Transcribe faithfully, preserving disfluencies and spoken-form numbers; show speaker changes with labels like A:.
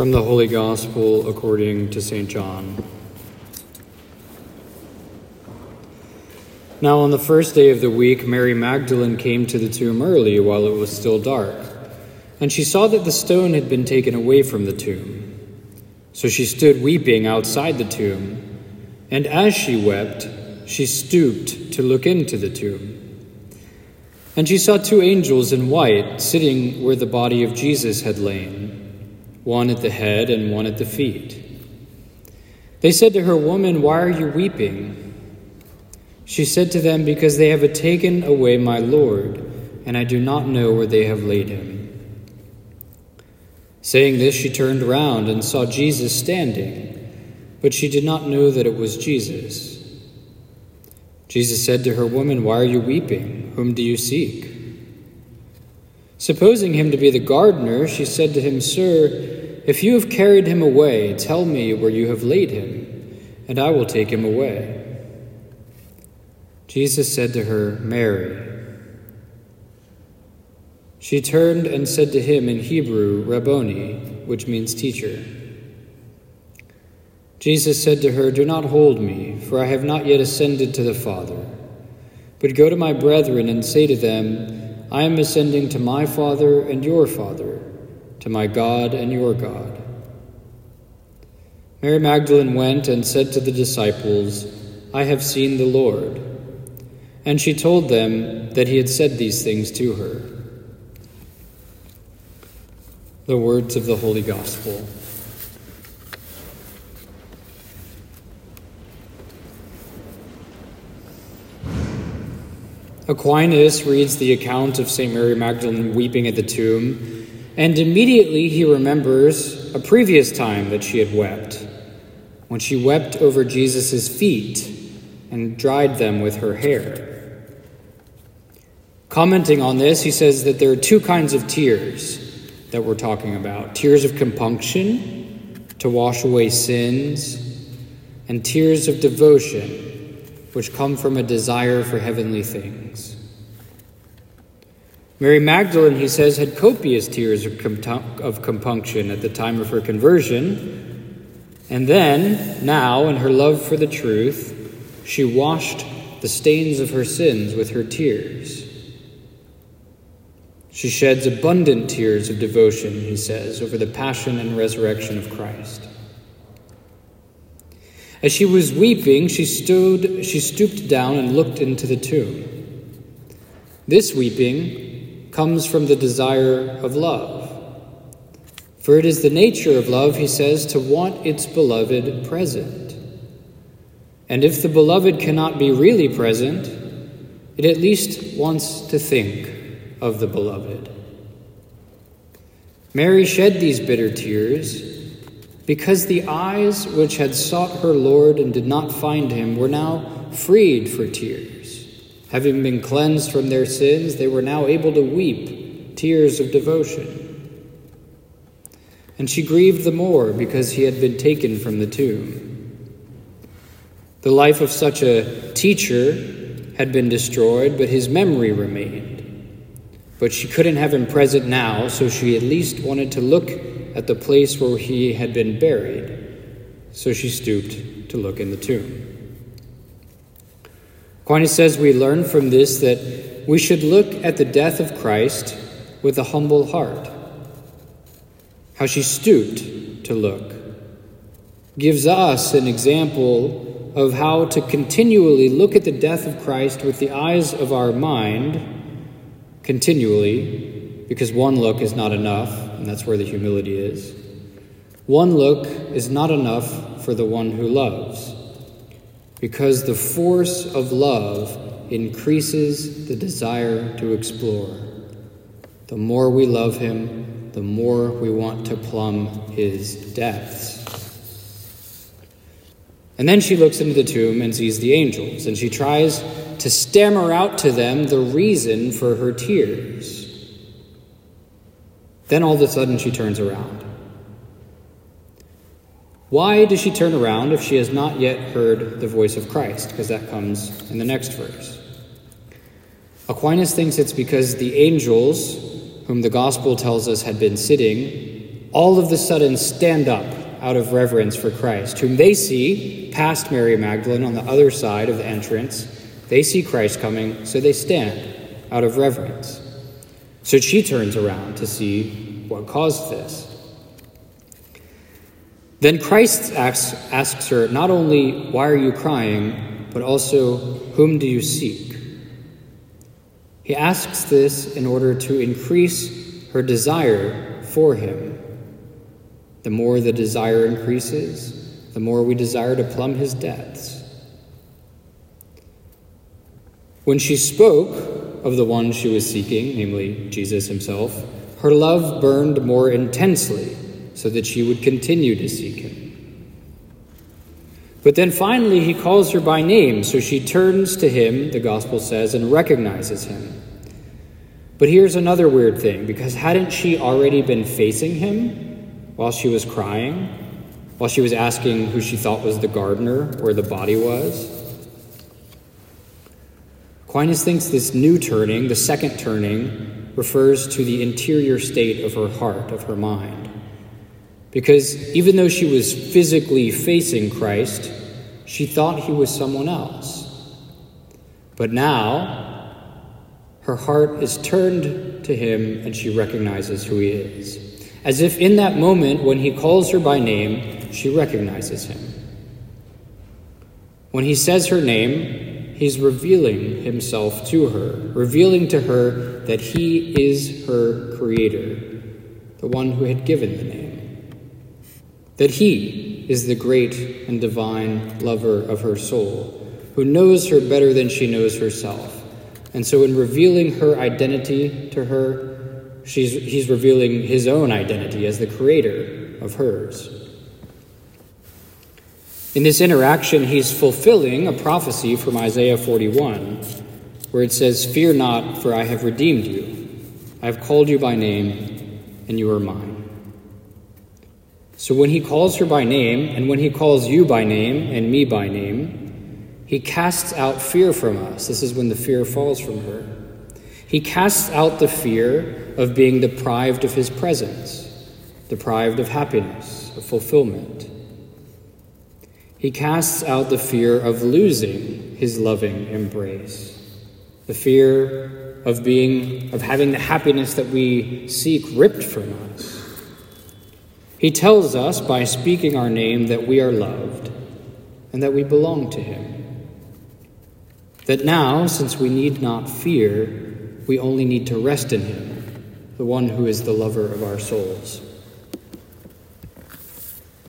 A: From the Holy Gospel according to Saint John. Now on the first day of the week, Mary Magdalene came to the tomb early while it was still dark, and she saw that the stone had been taken away from the tomb. So she stood weeping outside the tomb, and as she wept, she stooped to look into the tomb. And she saw two angels in white sitting where the body of Jesus had lain, one at the head and one at the feet. They said to her, "Woman, why are you weeping?" She said to them, "Because they have taken away my Lord, and I do not know where they have laid him." Saying this, she turned around and saw Jesus standing, but she did not know that it was Jesus. Jesus said to her, "Woman, why are you weeping? Whom do you seek?" Supposing him to be the gardener, she said to him, "Sir, if you have carried him away, tell me where you have laid him, and I will take him away." Jesus said to her, "Mary." She turned and said to him in Hebrew, "Rabboni," which means teacher. Jesus said to her, "Do not hold me, for I have not yet ascended to the Father. But go to my brethren and say to them, I am ascending to my Father and your Father, to my God and your God." Mary Magdalene went and said to the disciples, "I have seen the Lord." And she told them that he had said these things to her. The words of the Holy Gospel. Aquinas reads the account of Saint Mary Magdalene weeping at the tomb, and immediately he remembers a previous time that she had wept, when she wept over Jesus' feet and dried them with her hair. Commenting on this, he says that there are two kinds of tears that we're talking about. Tears of compunction, to wash away sins, and tears of devotion, which come from a desire for heavenly things. Mary Magdalene, he says, had copious tears of, comp- of compunction at the time of her conversion, and then, now, in her love for the truth, she washed the stains of her sins with her tears. She sheds abundant tears of devotion, he says, over the passion and resurrection of Christ. As she was weeping, she stood, she stooped down and looked into the tomb. This weeping comes from the desire of love. For it is the nature of love, he says, to want its beloved present. And if the beloved cannot be really present, it at least wants to think of the beloved. Mary shed these bitter tears because the eyes which had sought her Lord and did not find him were now freed for tears. Having been cleansed from their sins, they were now able to weep tears of devotion. And she grieved the more because he had been taken from the tomb. The life of such a teacher had been destroyed, but his memory remained. But she couldn't have him present now, so she at least wanted to look at the place where he had been buried. So she stooped to look in the tomb. Aquinas says we learn from this that we should look at the death of Christ with a humble heart. How she stooped to look gives us an example of how to continually look at the death of Christ with the eyes of our mind, continually, because one look is not enough, and that's where the humility is. One look is not enough for the one who loves, because the force of love increases the desire to explore. The more we love him, the more we want to plumb his depths. And then she looks into the tomb and sees the angels, and she tries to stammer out to them the reason for her tears. Then all of a sudden she turns around. Why does she turn around if she has not yet heard the voice of Christ? Because that comes in the next verse. Aquinas thinks it's because the angels, whom the gospel tells us had been sitting, all of the sudden stand up out of reverence for Christ, whom they see past Mary Magdalene on the other side of the entrance. They see Christ coming, so they stand out of reverence. So she turns around to see what caused this. Then Christ asks, asks her not only, "Why are you crying?" but also, "Whom do you seek?" He asks this in order to increase her desire for him. The more the desire increases, the more we desire to plumb his depths. When she spoke of the one she was seeking, namely Jesus himself, her love burned more intensely so that she would continue to seek him. But then finally he calls her by name, so she turns to him, the gospel says, and recognizes him. But here's another weird thing, because hadn't she already been facing him while she was crying, while she was asking who she thought was the gardener, where the body was? Aquinas thinks this new turning, the second turning, refers to the interior state of her heart, of her mind. Because even though she was physically facing Christ, she thought he was someone else. But now, her heart is turned to him and she recognizes who he is. As if in that moment, when he calls her by name, she recognizes him. When he says her name, he's revealing himself to her, revealing to her that he is her creator, the one who had given the name, that he is the great and divine lover of her soul, who knows her better than she knows herself. And so in revealing her identity to her, she's, he's revealing his own identity as the creator of hers. In this interaction, he's fulfilling a prophecy from Isaiah forty-one, where it says, "Fear not, for I have redeemed you. I have called you by name, and you are mine." So when he calls her by name, and when he calls you by name and me by name, he casts out fear from us. This is when the fear falls from her. He casts out the fear of being deprived of his presence, deprived of happiness, of fulfillment. He casts out the fear of losing his loving embrace, the fear of being, of having the happiness that we seek ripped from us. He tells us by speaking our name that we are loved and that we belong to him. That now, since we need not fear, we only need to rest in him, the one who is the lover of our souls.